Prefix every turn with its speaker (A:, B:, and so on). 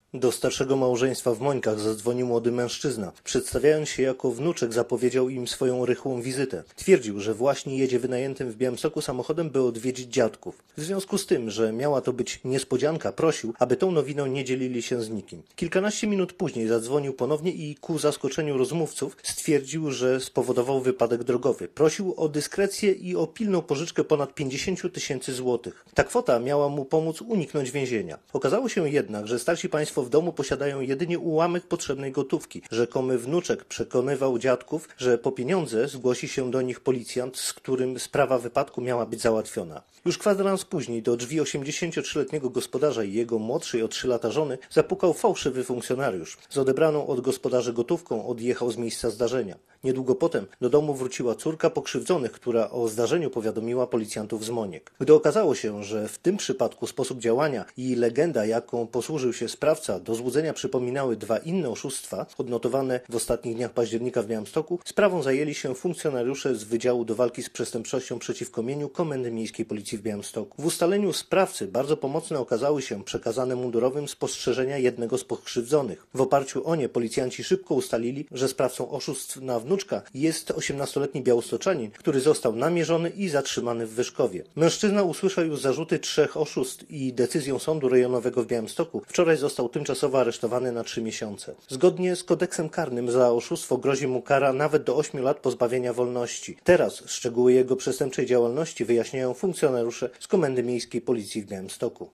A: Do starszego małżeństwa w Mońkach zadzwonił młody mężczyzna. Przedstawiając się jako wnuczek, zapowiedział im swoją rychłą wizytę. Twierdził, że właśnie jedzie wynajętym w Białymstoku samochodem, by odwiedzić dziadków. W związku z tym, że miała to być niespodzianka, prosił, aby tą nowiną nie dzielili się z nikim. Kilkanaście minut później zadzwonił ponownie i ku zaskoczeniu rozmówców stwierdził, że spowodował wypadek drogowy. Prosił o dyskrecję i o pilną pożyczkę ponad 50 tysięcy złotych. Ta kwota miała mu pomóc uniknąć więzienia. Okazało się jednak, że starsi państwo w domu posiadają jedynie ułamek potrzebnej gotówki. Rzekomy wnuczek przekonywał dziadków, że po pieniądze zgłosi się do nich policjant, z którym sprawa wypadku miała być załatwiona. Już kwadrans później do drzwi 83-letniego gospodarza i jego młodszej o 3 lata żony zapukał fałszywy funkcjonariusz. Z odebraną od gospodarzy gotówką odjechał z miejsca zdarzenia. Niedługo potem do domu wróciła córka pokrzywdzonych, która o zdarzeniu powiadomiła policjantów z Moniek. Gdy okazało się, że w tym przypadku sposób działania i legenda, jaką posłużył się sprawca, do złudzenia przypominały 2 inne oszustwa, odnotowane w ostatnich dniach października w Białymstoku, sprawą zajęli się funkcjonariusze z Wydziału do Walki z Przestępczością przeciwko Mieniu Komendy Miejskiej Policji w Białymstoku. W ustaleniu sprawcy bardzo pomocne okazały się przekazane mundurowym spostrzeżenia jednego z pokrzywdzonych. W oparciu o nie policjanci szybko ustalili, że sprawcą oszustw na wnuczka jest 18-letni białostoczanin, który został namierzony i zatrzymany w Wyszkowie. Mężczyzna usłyszał już zarzuty 3 oszustw i decyzją Sądu Rejonowego w Białymstoku wczoraj został tymczasowo aresztowany na 3 miesiące. Zgodnie z kodeksem karnym za oszustwo grozi mu kara nawet do 8 lat pozbawienia wolności. Teraz szczegóły jego przestępczej działalności wyjaśniają funkcjonariusze z Komendy Miejskiej Policji w Białymstoku.